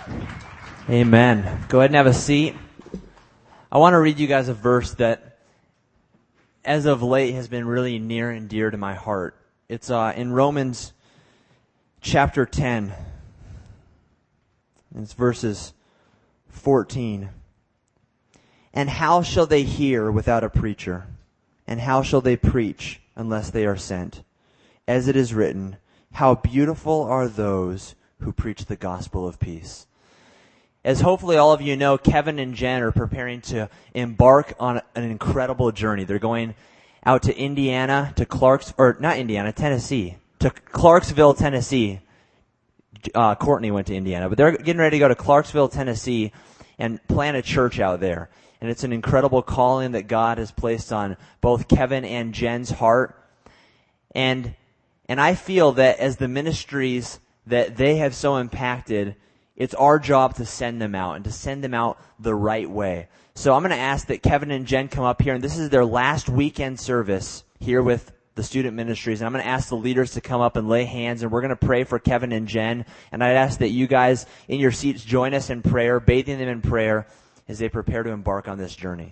Amen. Go ahead and have a seat. I want to read you guys a verse that, as of late, has been really near and dear to my heart. It's in Romans chapter 10. It's verses 14. And how shall they hear without a preacher? And how shall they preach unless they are sent? As it is written, how beautiful are those who preach the gospel of peace. As hopefully all of you know, Kevin and Jen are preparing to embark on an incredible journey. They're going out to Indiana, to Tennessee, to Clarksville, Tennessee. Courtney went to Indiana, but they're getting ready to go to Clarksville, Tennessee, and plant a church out there. And it's an incredible calling that God has placed on both Kevin and Jen's heart. And I feel that as the ministries that they have so impacted, it's our job to send them out and to send them out the right way. So I'm going to ask that Kevin and Jen come up here, and this is their last weekend service here with the student ministries. And I'm going to ask the leaders to come up and lay hands, and we're going to pray for Kevin and Jen. And I'd ask that you guys in your seats join us in prayer, bathing them in prayer as they prepare to embark on this journey.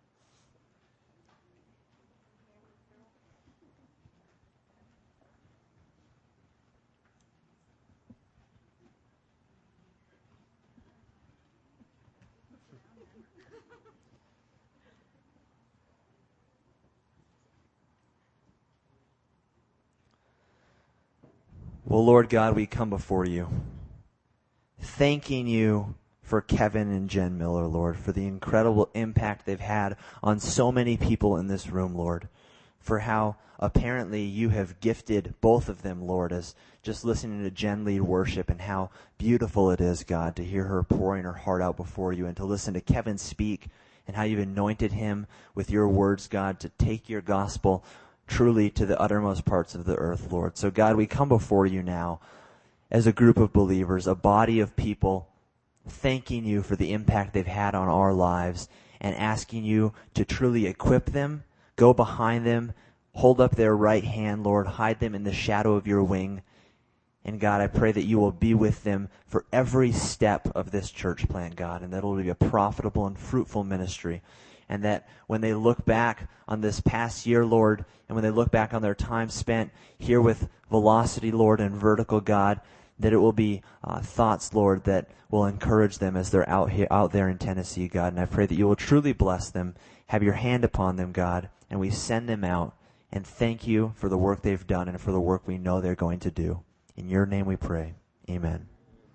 Well, Lord God, we come before you, thanking you for Kevin and Jen Miller, Lord, for the incredible impact they've had on so many people in this room, Lord, for how apparently you have gifted both of them, Lord, as just listening to Jen lead worship, and how beautiful it is, God, to hear her pouring her heart out before you, and to listen to Kevin speak, and how you've anointed him with your words, God, to take your gospel truly to the uttermost parts of the earth, Lord. So, God, we come before you now as a group of believers, a body of people, thanking you for the impact they've had on our lives and asking you to truly equip them, go behind them, hold up their right hand, Lord, hide them in the shadow of your wing. And God, I pray that you will be with them for every step of this church plant, God, and that it will be a profitable and fruitful ministry. And that when they look back on this past year, Lord, and when they look back on their time spent here with Velocity, Lord, and Vertical, God, that it will be thoughts, Lord, that will encourage them as they're out there in Tennessee, God. And I pray that you will truly bless them, have your hand upon them, God, and we send them out. And thank you for the work they've done and for the work we know they're going to do. In your name we pray. Amen.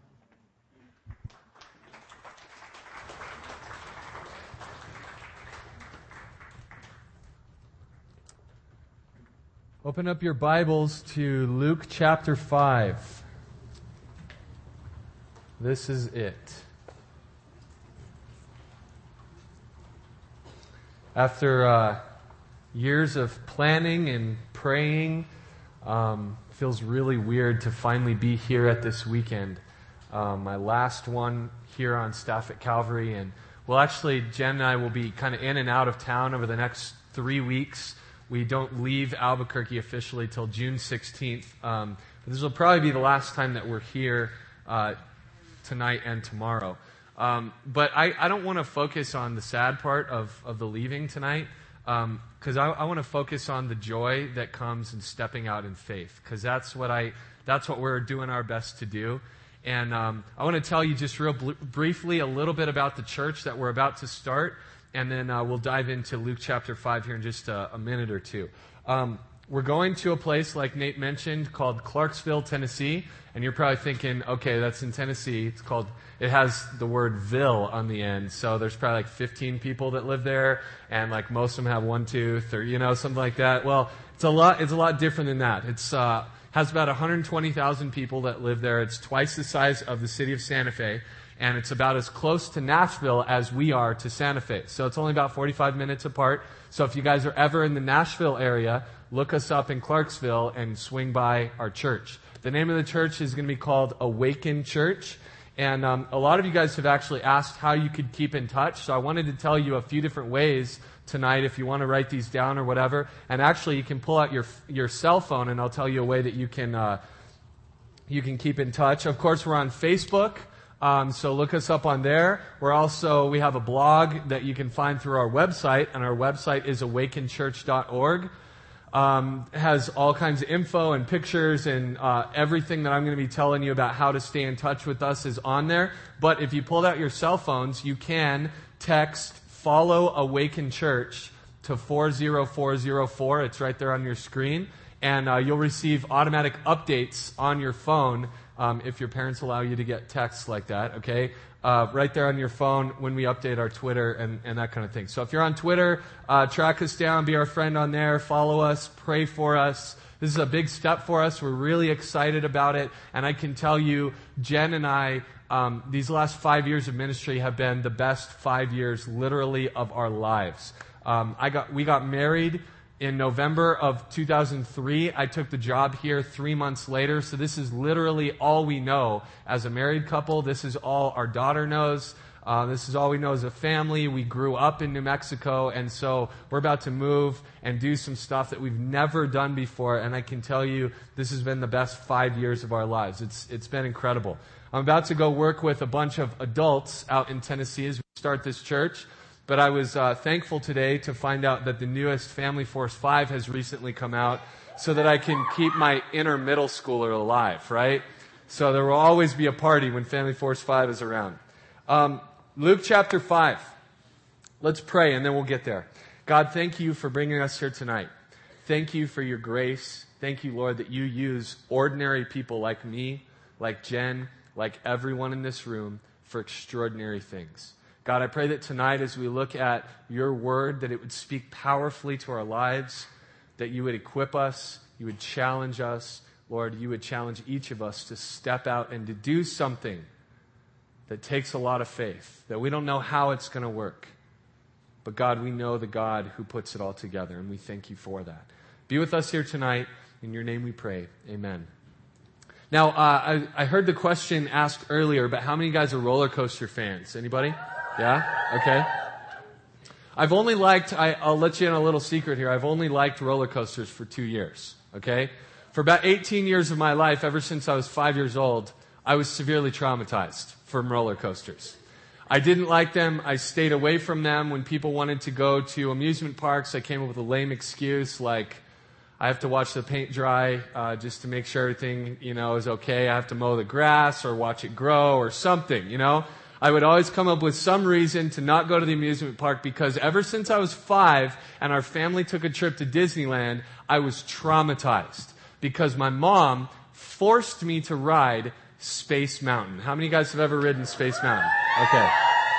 Open up your Bibles to Luke chapter 5. This is it. After years of planning and praying, feels really weird to finally be here at this weekend. My last one here on staff at Calvary. And well, actually, Jen and I will be kind of in and out of town over the next 3 weeks. We don't leave Albuquerque officially till June 16th. But this will probably be the last time that we're here tonight and tomorrow. But I don't want to focus on the sad part of the leaving tonight, because I want to focus on the joy that comes in stepping out in faith, because that's what we're doing our best to do. And I want to tell you just real briefly a little bit about the church that we're about to start. And then we'll dive into Luke chapter 5 here in just a minute or two. We're going to a place, like Nate mentioned, called Clarksville, Tennessee. And you're probably thinking, okay, that's in Tennessee. It has the word "ville" on the end. So there's probably like 15 people that live there. And like most of them have one tooth or, something like that. Well, it's a lot different than that. It's has about 120,000 people that live there. It's twice the size of the city of Santa Fe. And it's about as close to Nashville as we are to Santa Fe. So it's only about 45 minutes apart. So if you guys are ever in the Nashville area, look us up in Clarksville and swing by our church. The name of the church is going to be called Awaken Church. And a lot of you guys have actually asked how you could keep in touch. So I wanted to tell you a few different ways tonight if you want to write these down or whatever. And actually you can pull out your cell phone and I'll tell you a way that you can keep in touch. Of course, we're on Facebook. So look us up on there. We have a blog that you can find through our website, and our website is awakenchurch.org. Has all kinds of info and pictures and everything that I'm going to be telling you about how to stay in touch with us is on there. But if you pulled out your cell phones, you can text Follow Awaken Church to 40404. It's right there on your screen. And you'll receive automatic updates on your phone if your parents allow you to get texts like that, okay? Right there on your phone when we update our Twitter and that kind of thing. So if you're on Twitter, track us down, be our friend on there, follow us, pray for us. This is a big step for us. We're really excited about it. And I can tell you, Jen and I, these last 5 years of ministry have been the best 5 years, literally, of our lives. We got married in November of 2003. I took the job here 3 months later. So this is literally all we know as a married couple. This is all our daughter knows. This is all we know as a family. We grew up in New Mexico, and so we're about to move and do some stuff that we've never done before. And I can tell you, this has been the best 5 years of our lives. It's been incredible. I'm about to go work with a bunch of adults out in Tennessee as we start this church. But I was thankful today to find out that the newest Family Force 5 has recently come out so that I can keep my inner middle schooler alive, right? So there will always be a party when Family Force 5 is around. Luke chapter 5. Let's pray and then we'll get there. God, thank you for bringing us here tonight. Thank you for your grace. Thank you, Lord, that you use ordinary people like me, like Jen, like everyone in this room for extraordinary things. God, I pray that tonight as we look at your word, that it would speak powerfully to our lives, that you would equip us, you would challenge us. Lord, you would challenge each of us to step out and to do something that takes a lot of faith, that we don't know how it's going to work. But God, we know the God who puts it all together, and we thank you for that. Be with us here tonight. In your name we pray. Amen. Now, I heard the question asked earlier, but how many guys are roller coaster fans? Anybody? Yeah? Okay. I'll let you in a little secret here. I've only liked roller coasters for 2 years. Okay? For about 18 years of my life, ever since I was 5 years old, I was severely traumatized from roller coasters. I didn't like them. I stayed away from them. When people wanted to go to amusement parks, I came up with a lame excuse like, I have to watch the paint dry just to make sure everything, is okay. I have to mow the grass or watch it grow or something, I would always come up with some reason to not go to the amusement park because ever since I was 5 and our family took a trip to Disneyland, I was traumatized because my mom forced me to ride Space Mountain. How many of you guys have ever ridden Space Mountain? Okay.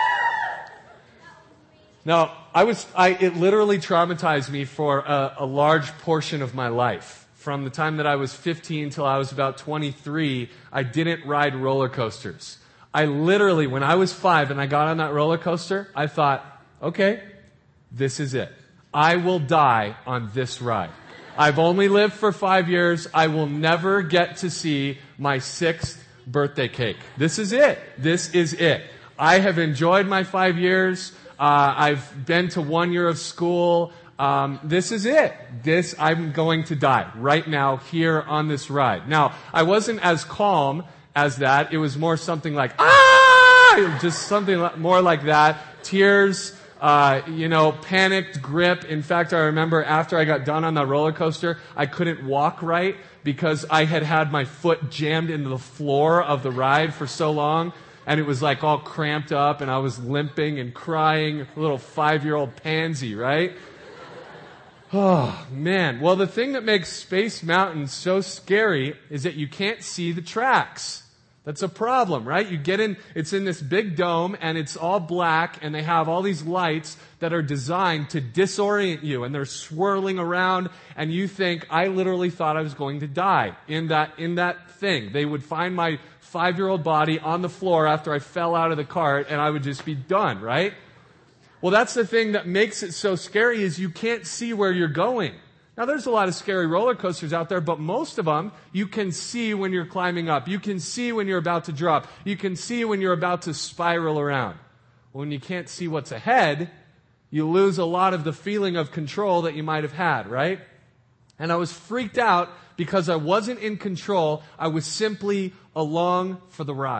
Now, it literally traumatized me for a large portion of my life. From the time that I was 15 till I was about 23, I didn't ride roller coasters. I literally, when I was 5 and I got on that roller coaster, I thought, okay, this is it. I will die on this ride. I've only lived for 5 years. I will never get to see my 6th birthday cake. This is it. This is it. I have enjoyed my 5 years. I've been to 1 year of school. This is it. I'm going to die right now here on this ride. Now, I wasn't as calm as that. It was more something like, just something more like that. Tears, panicked grip. In fact, I remember after I got done on that roller coaster, I couldn't walk right because I had my foot jammed into the floor of the ride for so long. And it was like all cramped up and I was limping and crying, a little 5-year-old pansy, right? Oh, man. Well, the thing that makes Space Mountain so scary is that you can't see the tracks. That's a problem, right? You get in, it's in this big dome and it's all black and they have all these lights that are designed to disorient you and they're swirling around and you think, I literally thought I was going to die in that thing. They would find my 5-year-old body on the floor after I fell out of the cart and I would just be done, right? Well, that's the thing that makes it so scary is you can't see where you're going. Now, there's a lot of scary roller coasters out there, but most of them you can see when you're climbing up. You can see when you're about to drop. You can see when you're about to spiral around. When you can't see what's ahead, you lose a lot of the feeling of control that you might have had, right? And I was freaked out because I wasn't in control. I was simply along for the ride.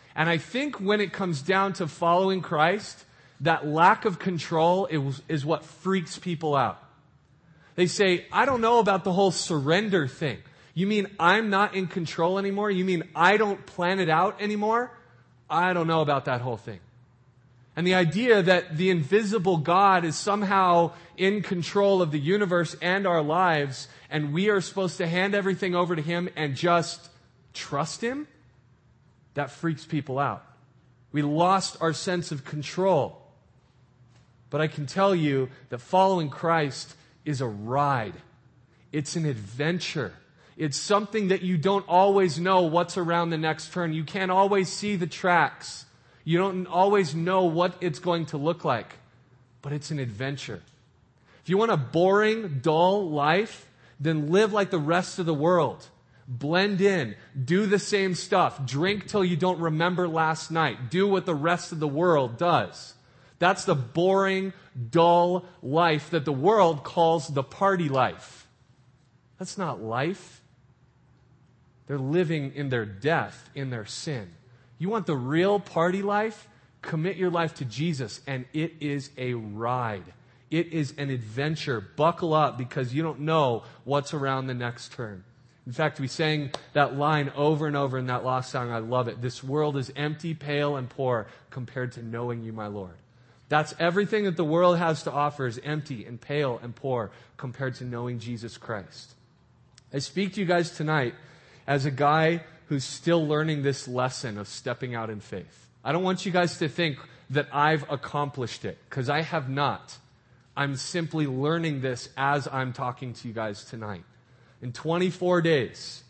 And I think when it comes down to following Christ, that lack of control is what freaks people out. They say, I don't know about the whole surrender thing. You mean I'm not in control anymore? You mean I don't plan it out anymore? I don't know about that whole thing. And the idea that the invisible God is somehow in control of the universe and our lives, and we are supposed to hand everything over to Him and just trust Him, that freaks people out. We lost our sense of control. But I can tell you that following Christ is a ride. It's an adventure. It's something that you don't always know what's around the next turn. You can't always see the tracks. You don't always know what it's going to look like. But it's an adventure. If you want a boring, dull life, then live like the rest of the world. Blend in. Do the same stuff. Drink till you don't remember last night. Do what the rest of the world does. That's the boring, dull life that the world calls the party life. That's not life. They're living in their death, in their sin. You want the real party life? Commit your life to Jesus, and it is a ride. It is an adventure. Buckle up, because you don't know what's around the next turn. In fact, we sang that line over and over in that last song. I love it. This world is empty, pale, and poor compared to knowing you, my Lord. That's everything that the world has to offer is empty and pale and poor compared to knowing Jesus Christ. I speak to you guys tonight as a guy who's still learning this lesson of stepping out in faith. I don't want you guys to think that I've accomplished it, because I have not. I'm simply learning this as I'm talking to you guys tonight. In 24 days,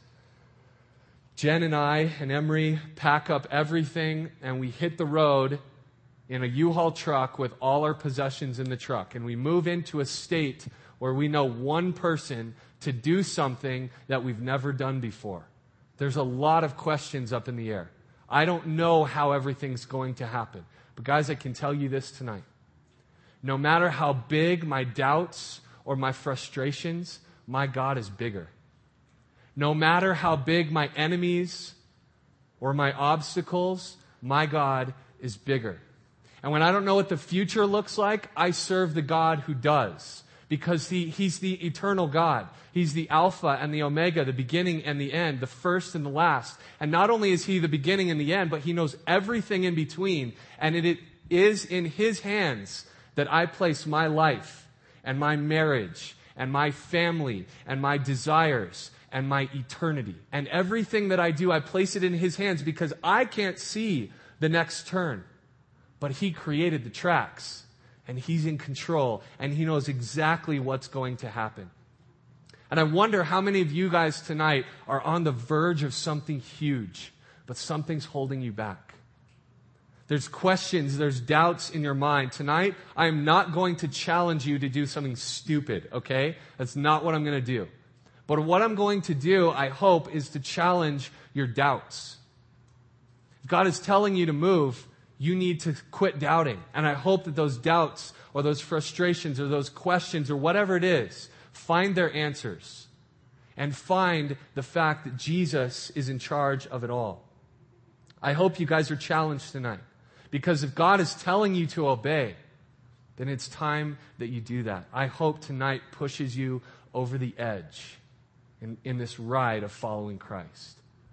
Jen and I and Emery pack up everything and we hit the road in a U-Haul truck with all our possessions in the truck. And we move into a state where we know one person to do something that we've never done before. There's a lot of questions up in the air. I don't know how everything's going to happen. But guys, I can tell you this tonight. No matter how big my doubts or my frustrations, my God is bigger. No matter how big my enemies or my obstacles, my God is bigger. And when I don't know what the future looks like, I serve the God who does. Because He's the eternal God. He's the Alpha and the Omega, the beginning and the end, the first and the last. And not only is He the beginning and the end, but He knows everything in between. And it is in His hands that I place my life and my marriage and my family and my desires and my eternity. And everything that I do, I place it in His hands because I can't see the next turn. But He created the tracks, and He's in control, and He knows exactly what's going to happen. And I wonder how many of you guys tonight are on the verge of something huge, but something's holding you back. There's questions, there's doubts in your mind. Tonight, I am not going to challenge you to do something stupid, okay? That's not what I'm going to do. But what I'm going to do, I hope, is to challenge your doubts. If God is telling you to move, you need to quit doubting. And I hope that those doubts or those frustrations or those questions or whatever it is, find their answers. And find the fact that Jesus is in charge of it all. I hope you guys are challenged tonight. Because if God is telling you to obey, then it's time that you do that. I hope tonight pushes you over the edge in this ride of following Christ.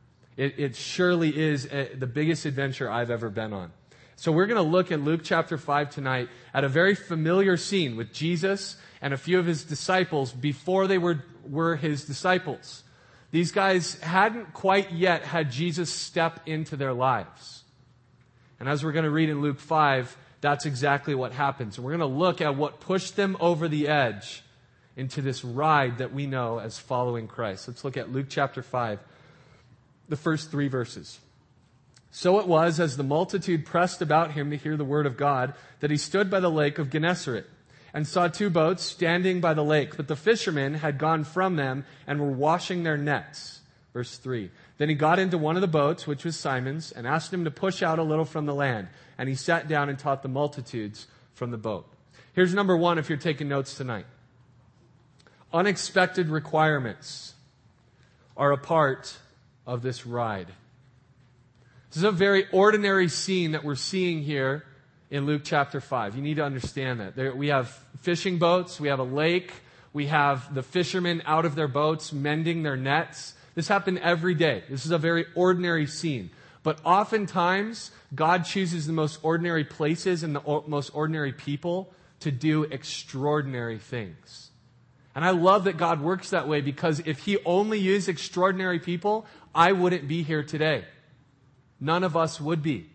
It surely is the biggest adventure I've ever been on. So we're going to look at Luke chapter 5 tonight at a very familiar scene with Jesus and a few of His disciples before they were His disciples. These guys hadn't quite yet had Jesus step into their lives. And as we're going to read in Luke 5, that's exactly what happens. And we're going to look at what pushed them over the edge into this ride that we know as following Christ. Let's look at Luke chapter 5, the first 3 verses. So it was, as the multitude pressed about Him to hear the word of God, that He stood by the lake of Gennesaret and saw 2 boats standing by the lake, but the fishermen had gone from them and were washing their nets. Verse 3. Then He got into one of the boats, which was Simon's, and asked him to push out a little from the land. And He sat down and taught the multitudes from the boat. Here's number 1 if you're taking notes tonight. Unexpected requirements are a part of this ride. This is a very ordinary scene that we're seeing here in Luke chapter 5. You need to understand that. We have fishing boats, we have a lake, we have the fishermen out of their boats mending their nets. This happened every day. This is a very ordinary scene. But oftentimes, God chooses the most ordinary places and the most ordinary people to do extraordinary things. And I love that God works that way, because if He only used extraordinary people, I wouldn't be here today. None of us would be.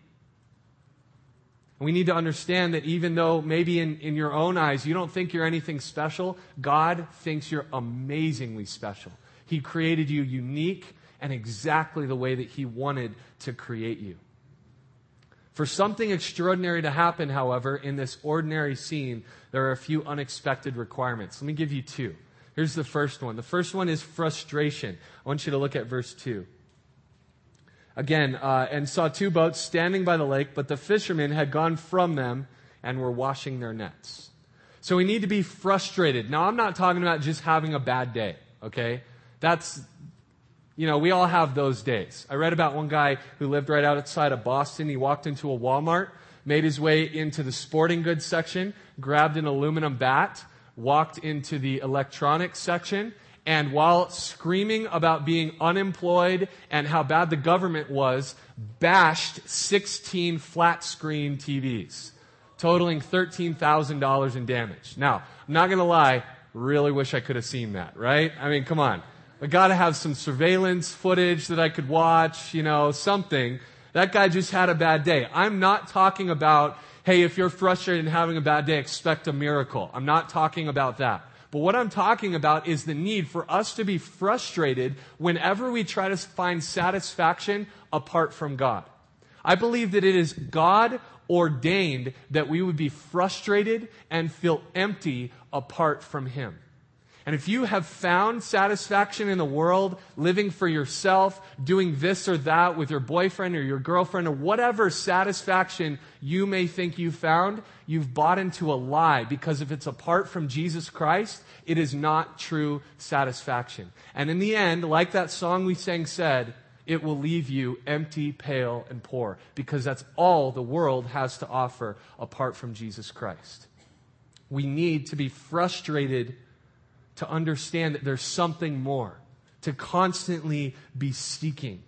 We need to understand that even though maybe in your own eyes you don't think you're anything special, God thinks you're amazingly special. He created you unique and exactly the way that He wanted to create you. For something extraordinary to happen, however, in this ordinary scene, there are a few unexpected requirements. Let me give you two. Here's the first one. The first one is frustration. I want you to look at verse 2. Again, and saw two boats standing by the lake, but the fishermen had gone from them and were washing their nets. So we need to be frustrated. Now, I'm not talking about just having a bad day, okay? That's, we all have those days. I read about one guy who lived right outside of Boston. He walked into a Walmart, made his way into the sporting goods section, grabbed an aluminum bat, walked into the electronics section, and while screaming about being unemployed and how bad the government was, bashed 16 flat screen TVs, totaling $13,000 in damage. Now, I'm not going to lie, really wish I could have seen that, right? I mean, come on. I got to have some surveillance footage that I could watch, something. That guy just had a bad day. I'm not talking about, hey, if you're frustrated and having a bad day, expect a miracle. I'm not talking about that. But what I'm talking about is the need for us to be frustrated whenever we try to find satisfaction apart from God. I believe that it is God ordained that we would be frustrated and feel empty apart from Him. And if you have found satisfaction in the world, living for yourself, doing this or that with your boyfriend or your girlfriend or whatever satisfaction you may think you found, you've bought into a lie, because if it's apart from Jesus Christ, it is not true satisfaction. And in the end, like that song we sang said, it will leave you empty, pale, and poor, because that's all the world has to offer apart from Jesus Christ. We need to be frustrated to understand that there's something more, to constantly be seeking.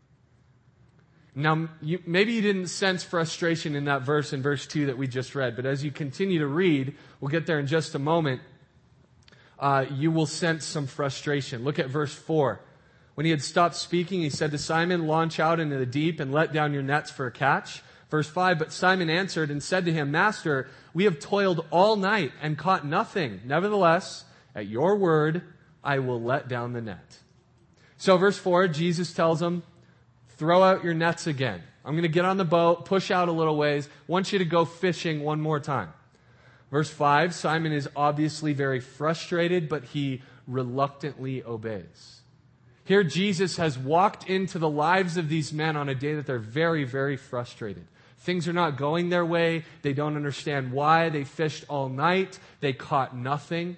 Now, maybe you didn't sense frustration in that verse in verse 2 that we just read, but as you continue to read, we'll get there in just a moment, you will sense some frustration. Look at verse 4. When he had stopped speaking, he said to Simon, "Launch out into the deep and let down your nets for a catch." Verse 5, but Simon answered and said to him, "Master, we have toiled all night and caught nothing. Nevertheless, at your word, I will let down the net." So verse 4, Jesus tells them, throw out your nets again. I'm going to get on the boat, push out a little ways. I want you to go fishing one more time. Verse 5, Simon is obviously very frustrated, but he reluctantly obeys. Here Jesus has walked into the lives of these men on a day that they're very, very frustrated. Things are not going their way. They don't understand why. They fished all night. They caught nothing.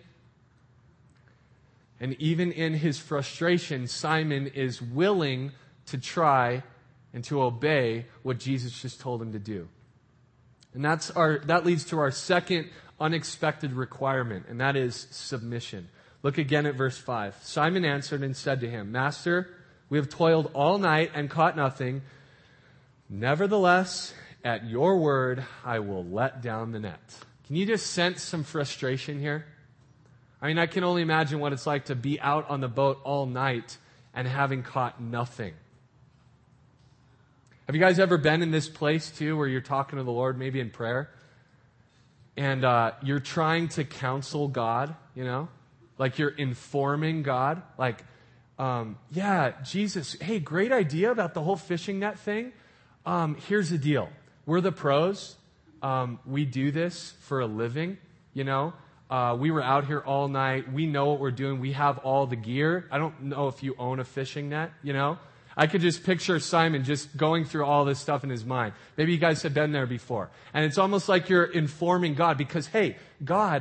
And even in his frustration, Simon is willing to try and to obey what Jesus just told him to do. And that leads to our second unexpected requirement, and that is submission. Look again at verse 5. Simon answered and said to him, "Master, we have toiled all night and caught nothing. Nevertheless, at your word, I will let down the net." Can you just sense some frustration here? I mean, I can only imagine what it's like to be out on the boat all night and having caught nothing. Have you guys ever been in this place too, where you're talking to the Lord, maybe in prayer, and you're trying to counsel God, like you're informing God, like, yeah, Jesus, hey, great idea about the whole fishing net thing. Here's the deal. We're the pros. We do this for a living, we were out here all night. We know what we're doing. We have all the gear. I don't know if you own a fishing net, I could just picture Simon just going through all this stuff in his mind. Maybe you guys have been there before. And it's almost like you're informing God because, hey, God,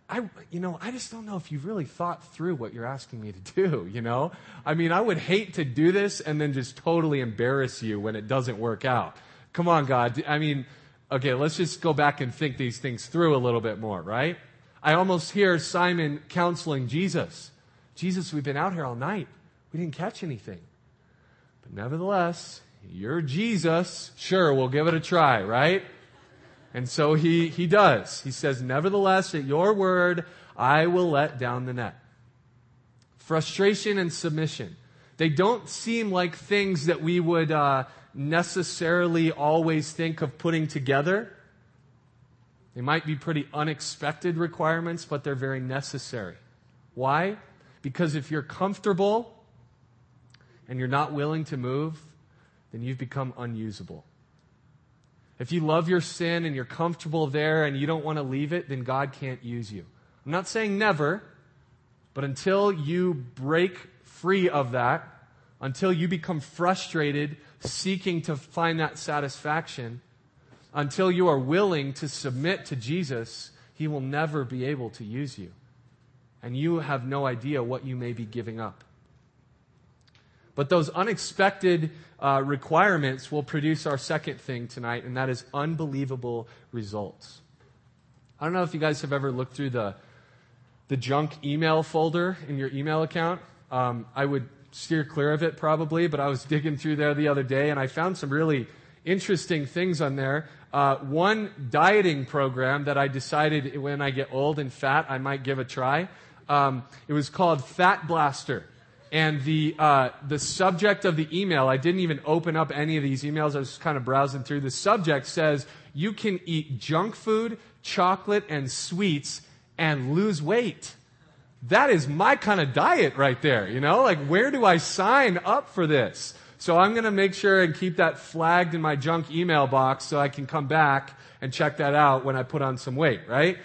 I just don't know if you've really thought through what you're asking me to do, I mean, I would hate to do this and then just totally embarrass you when it doesn't work out. Come on, God. I mean, okay, let's just go back and think these things through a little bit more, right? I almost hear Simon counseling Jesus. Jesus, we've been out here all night. We didn't catch anything. But nevertheless, you're Jesus. Sure, we'll give it a try, right? And so he does. He says, nevertheless, at your word, I will let down the net. Frustration and submission. They don't seem like things that we would necessarily always think of putting together. They might be pretty unexpected requirements, but they're very necessary. Why? Because if you're comfortable and you're not willing to move, then you've become unusable. If you love your sin and you're comfortable there and you don't want to leave it, then God can't use you. I'm not saying never, but until you break free of that, until you become frustrated seeking to find that satisfaction, until you are willing to submit to Jesus, He will never be able to use you. And you have no idea what you may be giving up. But those unexpected requirements will produce our second thing tonight, and that is unbelievable results. I don't know if you guys have ever looked through the junk email folder in your email account. I would steer clear of it probably, but I was digging through there the other day, and I found some really interesting things on there. One dieting program that I decided when I get old and fat, I might give a try. It was called Fat Blaster. And the subject of the email, I didn't even open up any of these emails. I was just kind of browsing through. The subject says, you can eat junk food, chocolate, and sweets and lose weight. That is my kind of diet right there, Like, where do I sign up for this? So I'm going to make sure and keep that flagged in my junk email box so I can come back and check that out when I put on some weight, right?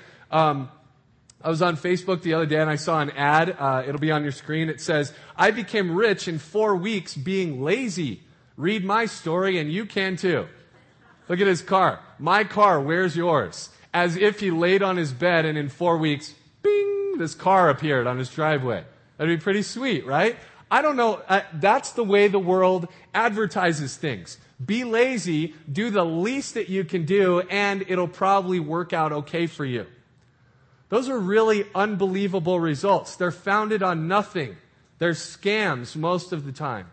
I was on Facebook the other day and I saw an ad. It'll be on your screen. It says, I became rich in 4 weeks being lazy. Read my story and you can too. Look at his car. My car, where's yours? As if he laid on his bed and in 4 weeks, bing, this car appeared on his driveway. That'd be pretty sweet, right? I don't know. That's the way the world advertises things. Be lazy, do the least that you can do, and it'll probably work out okay for you. Those are really unbelievable results. They're founded on nothing. They're scams most of the time.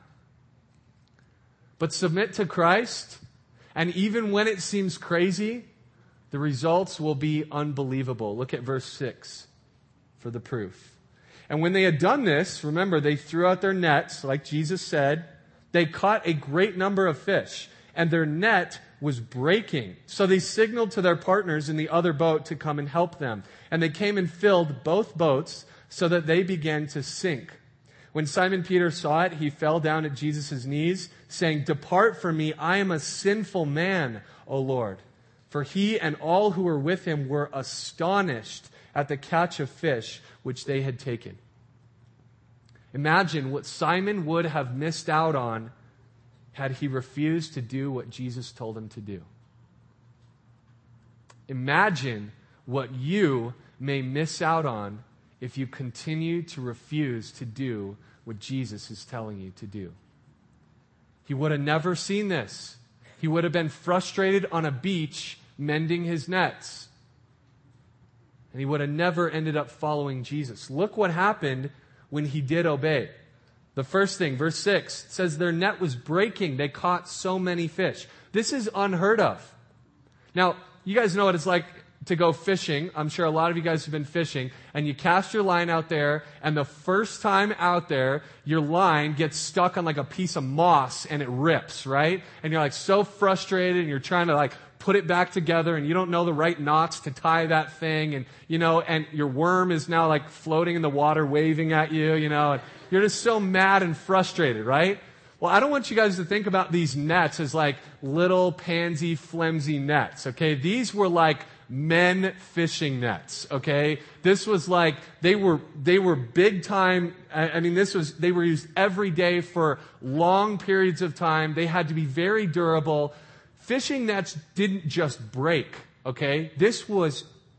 But submit to Christ, and even when it seems crazy, the results will be unbelievable. Look at verse 6 for the proof. And when they had done this, remember, they threw out their nets, like Jesus said. They caught a great number of fish, and their net was breaking. So they signaled to their partners in the other boat to come and help them. And they came and filled both boats so that they began to sink. When Simon Peter saw it, he fell down at Jesus' knees, saying, Depart from me, I am a sinful man, O Lord. For he and all who were with him were astonished at the catch of fish which they had taken. Imagine what Simon would have missed out on had he refused to do what Jesus told him to do. Imagine what you may miss out on if you continue to refuse to do what Jesus is telling you to do. He would have never seen this. He would have been frustrated on a beach mending his nets. And he would have never ended up following Jesus. Look what happened when he did obey. The first thing, verse 6, says their net was breaking. They caught so many fish. This is unheard of. Now, you guys know what it's like to go fishing. I'm sure a lot of you guys have been fishing. And you cast your line out there, and the first time out there, your line gets stuck on like a piece of moss, and it rips, right? And you're like so frustrated, and you're trying to like put it back together, and you don't know the right knots to tie that thing, and and your worm is now like floating in the water, waving at you, and you're just so mad and frustrated, right? Well, I don't want you guys to think about these nets as like little pansy, flimsy nets, okay? These were like men fishing nets, okay? This was like, they were big time. They were used every day for long periods of time. They had to be very durable. Fishing nets didn't just break, okay? This was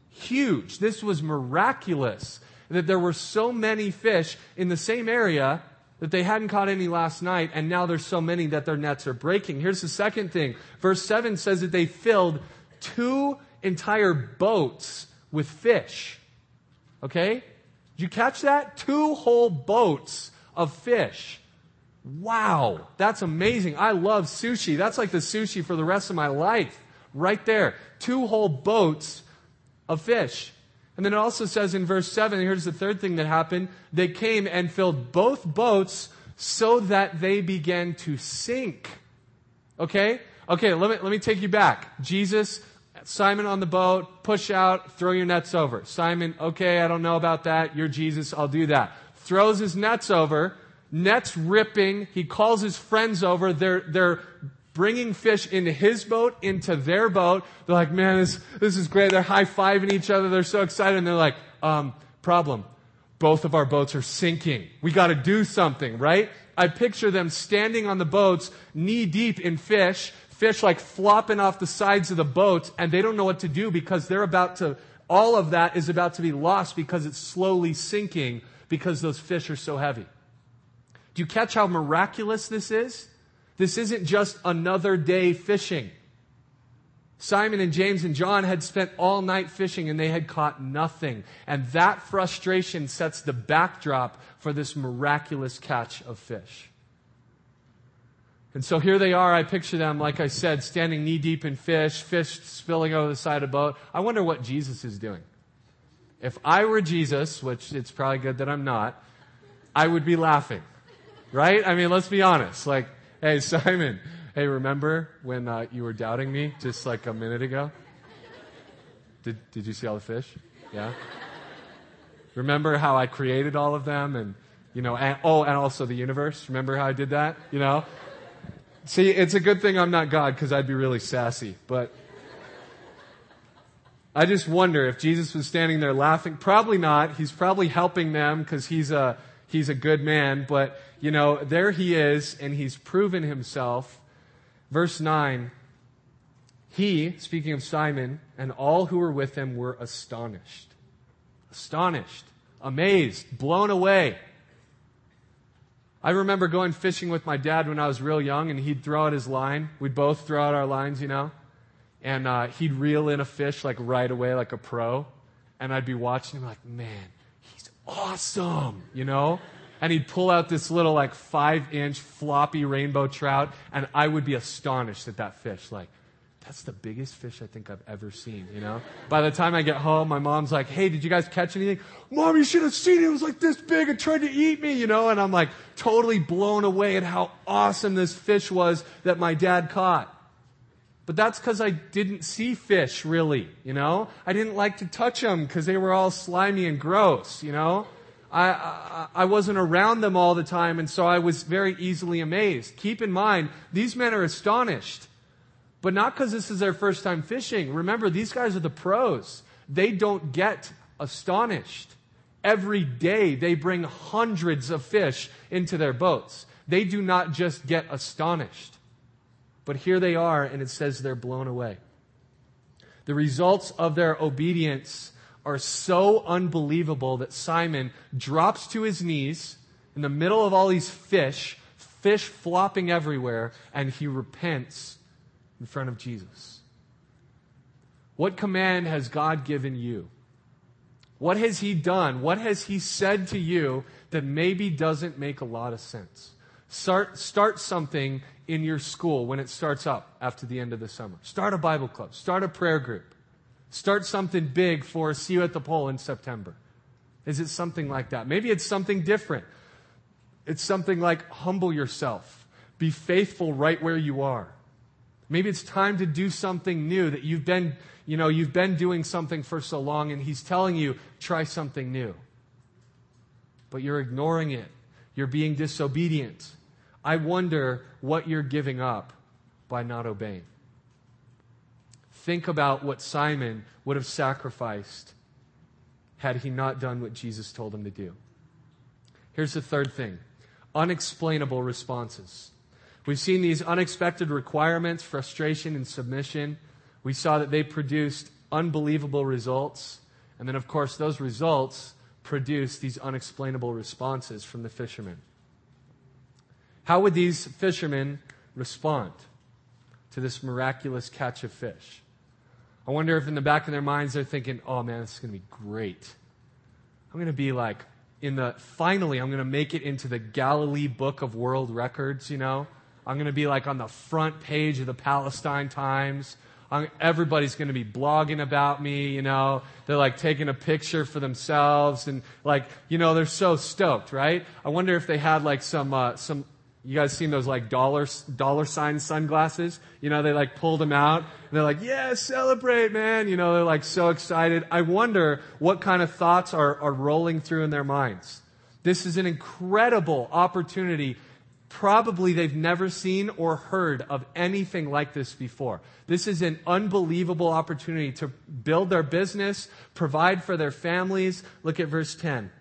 huge. This was miraculous that there were so many fish in the same area that they hadn't caught any last night, and now there's so many that their nets are breaking. Here's the second thing. Verse 7 says that they filled 2 entire boats with fish. Okay? Did you catch that? 2 whole boats of fish. Wow, that's amazing. I love sushi. That's like the sushi for the rest of my life. Right there. 2 whole boats of fish. And then it also says in verse 7, here's the third thing that happened. They came and filled both boats so that they began to sink. Okay? Okay, let me take you back. Jesus, Simon on the boat, push out, throw your nets over. Simon, okay, I don't know about that. You're Jesus, I'll do that. Throws his nets over. Nets ripping. He calls his friends over. They're bringing fish into his boat, into their boat. They're like, man, this is great. They're high-fiving each other. They're so excited. And they're like, problem. Both of our boats are sinking. We got to do something, right? I picture them standing on the boats, knee-deep in fish like flopping off the sides of the boats, and they don't know what to do because all of that is about to be lost because it's slowly sinking because those fish are so heavy. Do you catch how miraculous this is? This isn't just another day fishing. Simon and James and John had spent all night fishing and they had caught nothing. And that frustration sets the backdrop for this miraculous catch of fish. And so here they are. I picture them, like I said, standing knee deep in fish spilling over the side of the boat. I wonder what Jesus is doing. If I were Jesus, which it's probably good that I'm not, I would be laughing. Right? I mean, let's be honest. Like, hey, Simon, hey, remember when you were doubting me just like a minute ago? Did you see all the fish? Yeah? Remember how I created all of them and also the universe? Remember how I did that? See, it's a good thing I'm not God because I'd be really sassy. But I just wonder if Jesus was standing there laughing. Probably not. He's probably helping them because he's a good man. But, there he is, and he's proven himself. Verse 9, he, speaking of Simon, and all who were with him were astonished. Astonished, amazed, blown away. I remember going fishing with my dad when I was real young, and he'd throw out his line. We'd both throw out our lines, and he'd reel in a fish like right away, like a pro. And I'd be watching him like, man, he's awesome, And he'd pull out this little 5-inch floppy rainbow trout, and I would be astonished at that fish. Like, that's the biggest fish I think I've ever seen, By the time I get home, my mom's like, hey, did you guys catch anything? Mom, you should have seen it. It was like this big and tried to eat me, And I'm like totally blown away at how awesome this fish was that my dad caught. But that's because I didn't see fish, really, I didn't like to touch them because they were all slimy and gross, I wasn't around them all the time, and so I was very easily amazed. Keep in mind, these men are astonished, but not because this is their first time fishing. Remember, these guys are the pros. They don't get astonished. Every day, they bring hundreds of fish into their boats. They do not just get astonished. But here they are, and it says they're blown away. The results of their obedience are so unbelievable that Simon drops to his knees in the middle of all these fish flopping everywhere, and he repents in front of Jesus. What command has God given you? What has He done? What has He said to you that maybe doesn't make a lot of sense? Start something in your school when it starts up after the end of the summer. Start a Bible club. Start a prayer group. Start something big for See You at the Pole in September. Is it something like that? Maybe it's something different. It's something like humble yourself. Be faithful right where you are. Maybe it's time to do something new that you've been doing something for so long and He's telling you, try something new. But you're ignoring it. You're being disobedient. I wonder what you're giving up by not obeying. Think about what Simon would have sacrificed had he not done what Jesus told him to do. Here's the third thing. Unexplainable responses. We've seen these unexpected requirements, frustration and submission. We saw that they produced unbelievable results. And then, of course, those results produce these unexplainable responses from the fishermen. How would these fishermen respond to this miraculous catch of fish? I wonder if in the back of their minds they're thinking, oh man, this is going to be great. I'm going to be like, finally I'm going to make it into the Galilee Book of World Records, I'm going to be like on the front page of the Palestine Times. Everybody's going to be blogging about me, They're like taking a picture for themselves and they're so stoked, right? I wonder if they had like some you guys seen those like dollar sign sunglasses? They like pulled them out and they're like, yeah, celebrate, man. They're like so excited. I wonder what kind of thoughts are rolling through in their minds. This is an incredible opportunity. Probably they've never seen or heard of anything like this before. This is an unbelievable opportunity to build their business, provide for their families. Look at verse 10.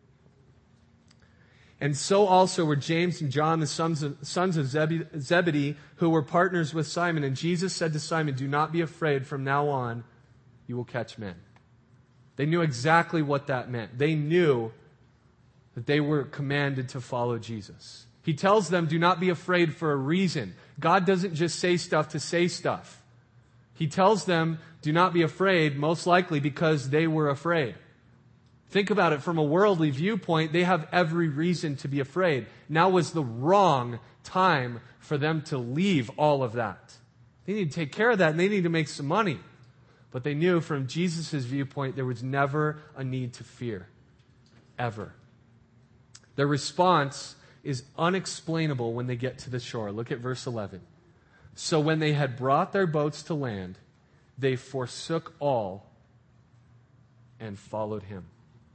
And so also were James and John, the sons of Zebedee, who were partners with Simon. And Jesus said to Simon, do not be afraid. From now on, you will catch men. They knew exactly what that meant. They knew that they were commanded to follow Jesus. He tells them, do not be afraid for a reason. God doesn't just say stuff to say stuff. He tells them, do not be afraid, most likely because they were afraid. Think about it from a worldly viewpoint. They have every reason to be afraid. Now was the wrong time for them to leave all of that. They need to take care of that and they need to make some money. But they knew from Jesus' viewpoint there was never a need to fear. Ever. Their response is unexplainable when they get to the shore. Look at verse 11. So when they had brought their boats to land, they forsook all and followed him.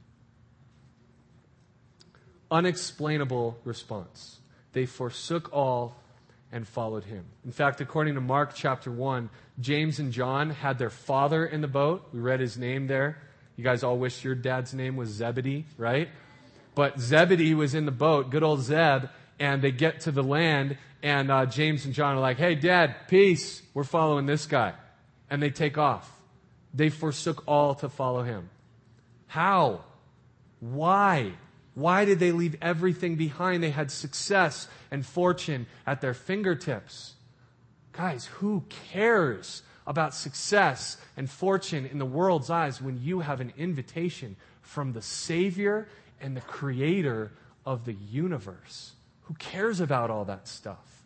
Unexplainable response. They forsook all and followed him. In fact, according to Mark chapter 1, James and John had their father in the boat. We read his name there. You guys all wish your dad's name was Zebedee, right? But Zebedee was in the boat, good old Zeb, and they get to the land, and James and John are like, hey, Dad, peace. We're following this guy. And they take off. They forsook all to follow him. How? Why? Why did they leave everything behind? They had success and fortune at their fingertips. Guys, who cares about success and fortune in the world's eyes when you have an invitation from the Savior and the Creator of the universe? Who cares about all that stuff?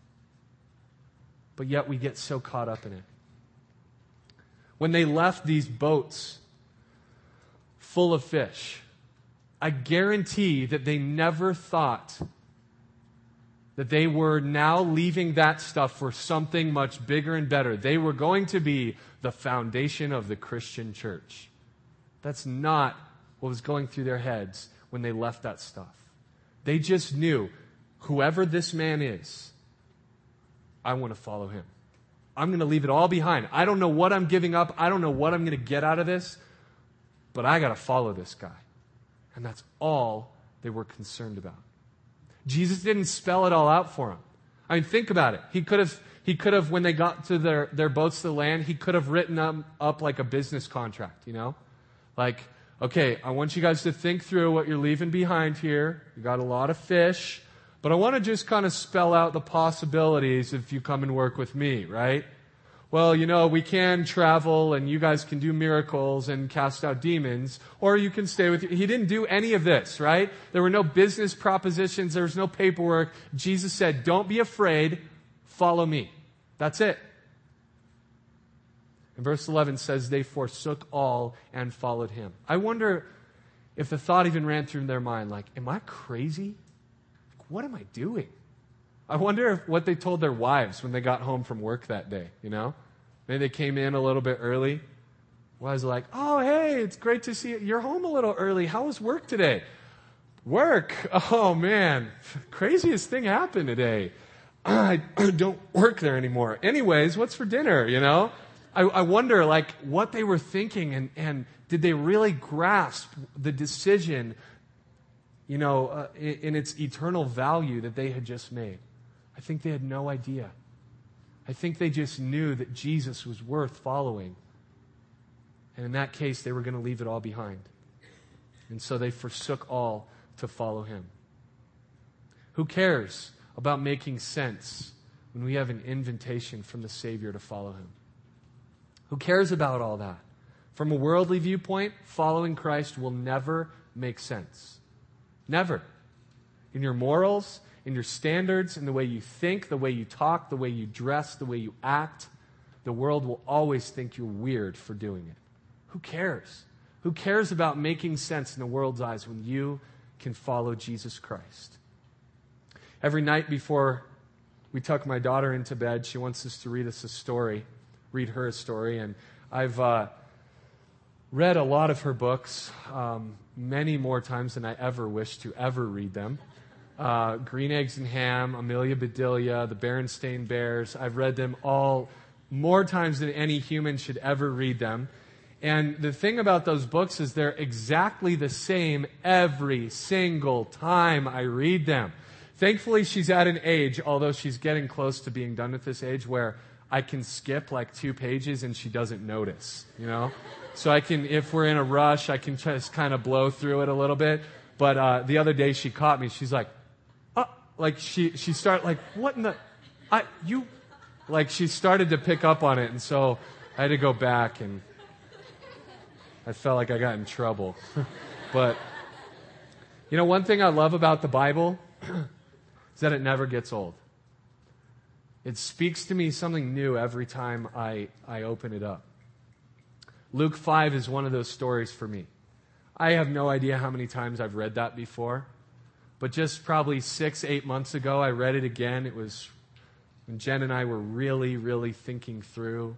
But yet we get so caught up in it. When they left these boats full of fish, I guarantee that they never thought that they were now leaving that stuff for something much bigger and better. They were going to be the foundation of the Christian church. That's not what was going through their heads when they left that stuff. They just knew, whoever this man is, I want to follow him. I'm going to leave it all behind. I don't know what I'm giving up. I don't know what I'm going to get out of this, but I got to follow this guy. And that's all they were concerned about. Jesus didn't spell it all out for them. I mean, think about it. He could have, when they got to their boats to the land, he could have written up like a business contract, Like, okay, I want you guys to think through what you're leaving behind here. You got a lot of fish, but I want to just kind of spell out the possibilities if you come and work with me, right? Well, we can travel and you guys can do miracles and cast out demons, or you can stay with you. He didn't do any of this, right? There were no business propositions. There was no paperwork. Jesus said, don't be afraid. Follow me. That's it. And verse 11 says they forsook all and followed him. I wonder if the thought even ran through their mind, like, am I crazy? What am I doing? I wonder if what they told their wives when they got home from work that day, Maybe they came in a little bit early. Wives are like, oh, hey, it's great to see you. You're home a little early. How was work today? Work? Oh, man. Craziest thing happened today. I don't work there anymore. Anyways, what's for dinner, I wonder, what they were thinking and did they really grasp the decision, in its eternal value that they had just made? I think they had no idea. I think they just knew that Jesus was worth following. And in that case, they were going to leave it all behind. And so they forsook all to follow him. Who cares about making sense when we have an invitation from the Savior to follow him? Who cares about all that? From a worldly viewpoint, following Christ will never make sense. Never. In your morals, in your standards, in the way you think, the way you talk, the way you dress, the way you act, the world will always think you're weird for doing it. Who cares? Who cares about making sense in the world's eyes when you can follow Jesus Christ? Every night before we tuck my daughter into bed, she wants us to read her a story, and I've read a lot of her books, many more times than I ever wish to ever read them. Green Eggs and Ham, Amelia Bedelia, the Berenstain Bears. I've read them all more times than any human should ever read them. And the thing about those books is they're exactly the same every single time I read them. Thankfully, she's at an age, although she's getting close to being done at this age, where I can skip like 2 pages and she doesn't notice, you know? So I can, if we're in a rush, I can just kind of blow through it a little bit. But the other day she caught me. She's like, like she started like, what in the, like she started to pick up on it. And so I had to go back, and I felt like I got in trouble. But, you know, one thing I love about the Bible is that it never gets old. It speaks to me something new every time I open it up. Luke 5 is one of those stories for me. I have no idea how many times I've read that before, but just probably 6-8 months ago, I read it again. It was when Jen and I were really, really thinking through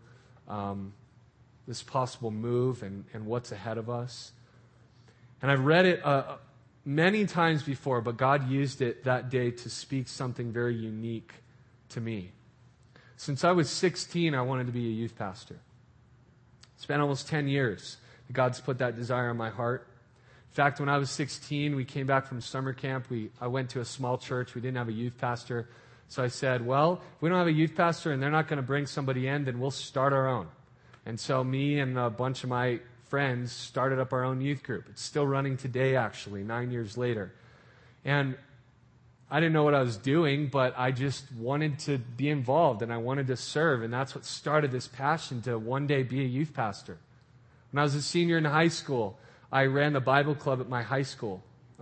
this possible move and what's ahead of us. And I've read it many times before, but God used it that day to speak something very unique to me. Since I was 16, I wanted to be a youth pastor. It's been almost 10 years that God's put that desire in my heart. In fact, when I was 16, we came back from summer camp. I went to a small church. We didn't have a youth pastor. So I said, well, if we don't have a youth pastor and they're not going to bring somebody in, then we'll start our own. And so me and a bunch of my friends started up our own youth group. It's still running today, actually, 9 years later. And I didn't know what I was doing, but I just wanted to be involved and I wanted to serve. And that's what started this passion to one day be a youth pastor. When I was a senior in high school, I ran the Bible club at my high school.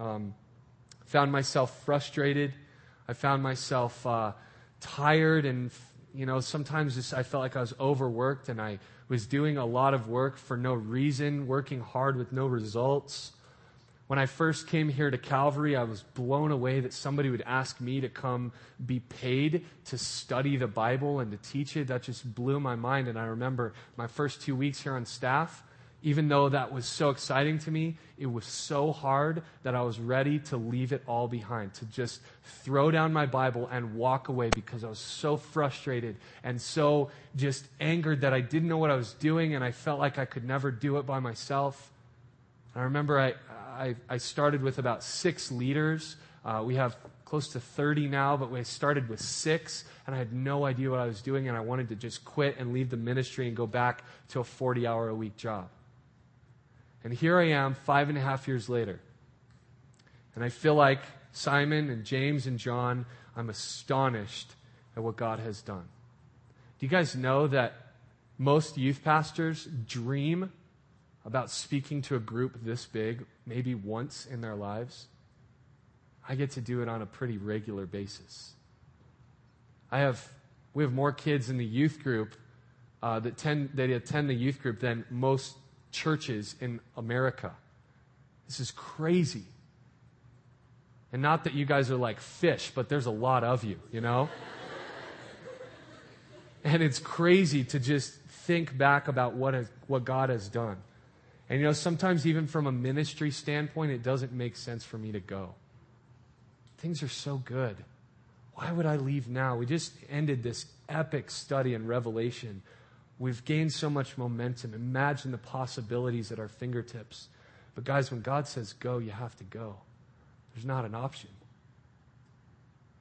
Found myself frustrated. I found myself tired, and sometimes I felt like I was overworked, and I was doing a lot of work for no reason, working hard with no results. When I first came here to Calvary, I was blown away that somebody would ask me to come be paid to study the Bible and to teach it. That just blew my mind. And I remember my first 2 weeks here on staff, even though that was so exciting to me, it was so hard that I was ready to leave it all behind, to just throw down my Bible and walk away because I was so frustrated and so just angered that I didn't know what I was doing and I felt like I could never do it by myself. I remember I started with about 6 leaders. We have close to 30 now, but we started with 6, and I had no idea what I was doing, and I wanted to just quit and leave the ministry and go back to a 40-hour-a-week job. And here I am 5.5 years later, and I feel like Simon and James and John, I'm astonished at what God has done. Do you guys know that most youth pastors dream about speaking to a group this big maybe once in their lives? I get to do it on a pretty regular basis. We have more kids in the youth group that attend the youth group than most churches in America. This is crazy. And not that you guys are like fish, but there's a lot of you, you know? And it's crazy to just think back about what God has done. And sometimes even from a ministry standpoint, it doesn't make sense for me to go. Things are so good. Why would I leave now? We just ended this epic study in Revelation. We've gained so much momentum. Imagine the possibilities at our fingertips. But guys, when God says go, you have to go. There's not an option.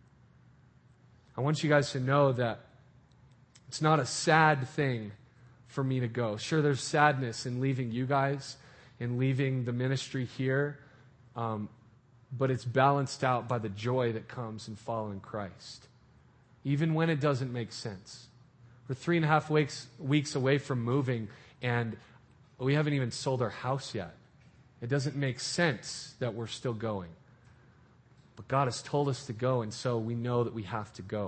I want you guys to know that it's not a sad thing for me to go. Sure, there's sadness in leaving you guys and leaving the ministry here, but it's balanced out by the joy that comes in following Christ, even when it doesn't make sense. We're 3.5 weeks away from moving, and we haven't even sold our house yet. It doesn't make sense that we're still going. But God has told us to go, and so we know that we have to go.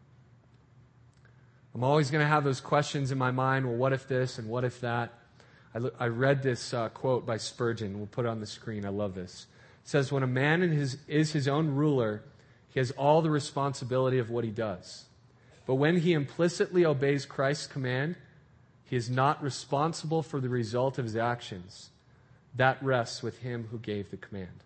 I'm always going to have those questions in my mind. Well, what if this and what if that? I read this quote by Spurgeon. We'll put it on the screen. I love this. It says, when a man is his own ruler, he has all the responsibility of what he does. But when he implicitly obeys Christ's command, he is not responsible for the result of his actions. That rests with him who gave the command.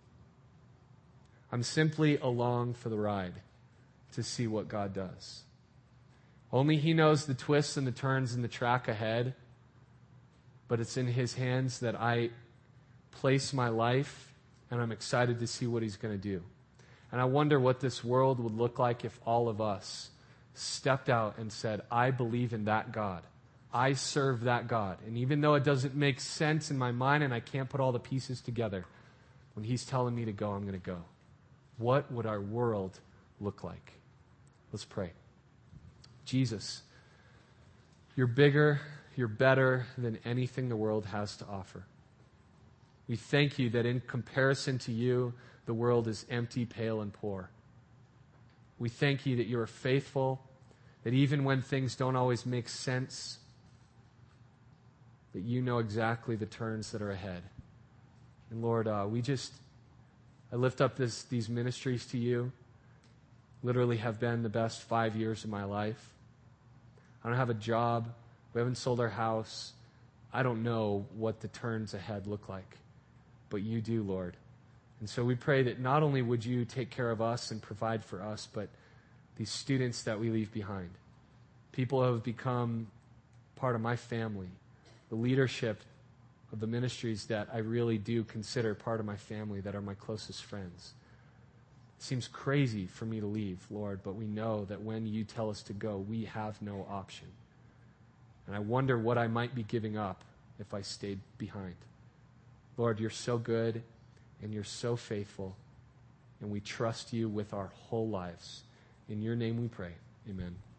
I'm simply along for the ride to see what God does. Only He knows the twists and the turns in the track ahead, but it's in His hands that I place my life, and I'm excited to see what He's going to do. And I wonder what this world would look like if all of us stepped out and said, I believe in that God. I serve that God. And even though it doesn't make sense in my mind and I can't put all the pieces together, when He's telling me to go, I'm going to go. What would our world look like? Let's pray. Jesus, you're bigger, you're better than anything the world has to offer. We thank you that in comparison to you, the world is empty, pale, and poor. We thank you that you are faithful, that even when things don't always make sense, that you know exactly the turns that are ahead. And Lord, I lift up these ministries to you. Literally have been the best 5 years of my life. I don't have a job. We haven't sold our house. I don't know what the turns ahead look like. But you do, Lord. And so we pray that not only would you take care of us and provide for us, but these students that we leave behind. People who have become part of my family. The leadership of the ministries that I really do consider part of my family, that are my closest friends. It seems crazy for me to leave, Lord, but we know that when you tell us to go, we have no option. And I wonder what I might be giving up if I stayed behind. Lord, you're so good and you're so faithful, and we trust you with our whole lives. In your name we pray. Amen.